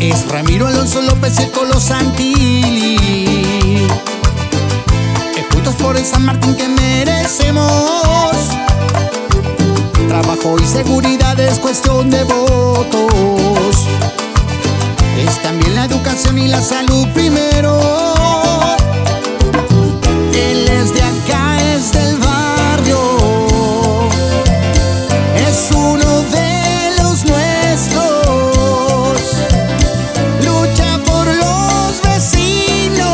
Es Ramiro Alonso López y el Colo Santilli. Juntos por el San Martín que merecemos. Trabajo y seguridad es cuestión de votos. Es también la educación y la salud primero. Él es de acá, es del barrio. Es uno de los nuestros. Lucha por los vecinos,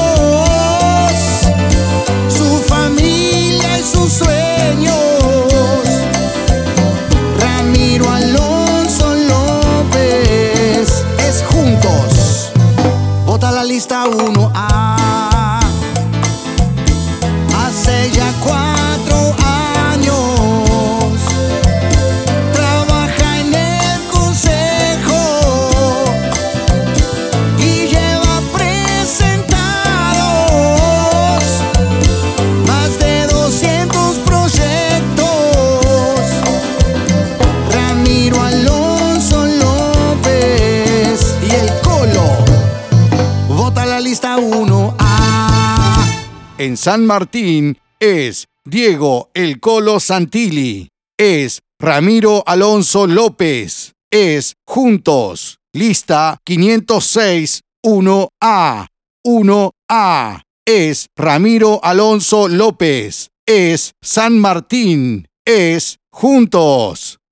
su familia y sus sueños. Ramiro Alonso López es Juntos. Vota la lista 1A. Hace ya 4 años trabaja en el consejo y lleva presentados más de 200 proyectos. Ramiro Alonso López y el Colo. Vota la lista 1A. En San Martín es Diego el Colo Santilli, es Ramiro Alonso López, es Juntos, lista 506 1A, 1A, es Ramiro Alonso López, es San Martín, es Juntos.